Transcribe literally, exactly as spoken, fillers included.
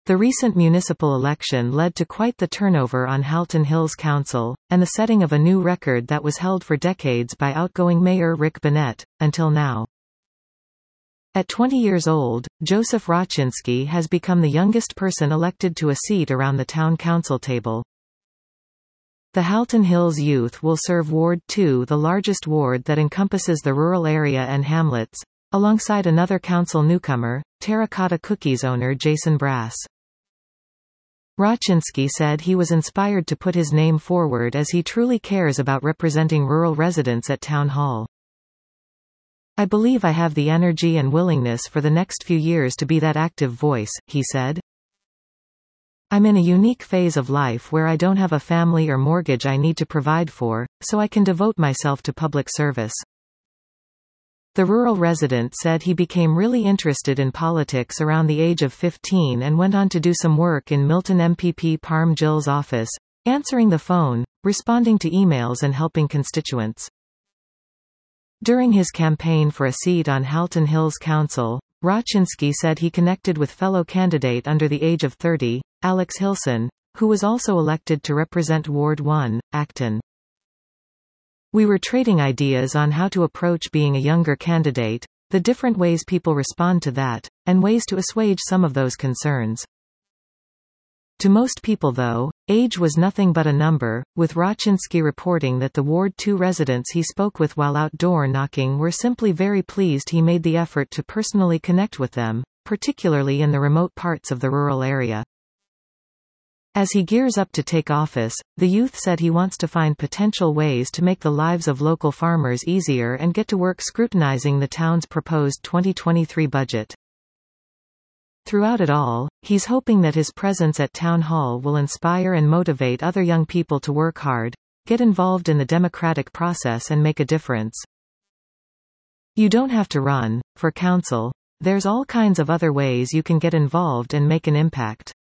The recent municipal election led to quite the turnover on Halton Hills Council, and the setting of a new record that was held for decades by outgoing Mayor Rick Bennett, until now. At twenty years old, Joseph Raczynski has become the youngest person elected to a seat around the town council table. The Halton Hills Youth will serve Ward two, the largest ward that encompasses the rural area and hamlets, alongside another council newcomer, Terracotta Cookies owner Jason Brass. Raczynski said he was inspired to put his name forward as he truly cares about representing rural residents at Town Hall. "I believe I have the energy and willingness for the next few years to be that active voice," he said. "I'm in a unique phase of life where I don't have a family or mortgage I need to provide for, so I can devote myself to public service." The rural resident said he became really interested in politics around the age of fifteen and went on to do some work in Milton M P P Parm Gill's office, answering the phone, responding to emails and helping constituents. During his campaign for a seat on Halton Hills Council, Raczynski said he connected with fellow candidate under the age of thirty, Alex Hilson, who was also elected to represent Ward one, Acton. "We were trading ideas on how to approach being a younger candidate, the different ways people respond to that, and ways to assuage some of those concerns." To most people though, age was nothing but a number, with Raczynski reporting that the Ward two residents he spoke with while outdoor knocking were simply very pleased he made the effort to personally connect with them, particularly in the remote parts of the rural area. As he gears up to take office, the youth said he wants to find potential ways to make the lives of local farmers easier and get to work scrutinizing the town's proposed twenty twenty-three budget. Throughout it all, he's hoping that his presence at Town Hall will inspire and motivate other young people to work hard, get involved in the democratic process and make a difference. "You don't have to run for council. There's all kinds of other ways you can get involved and make an impact."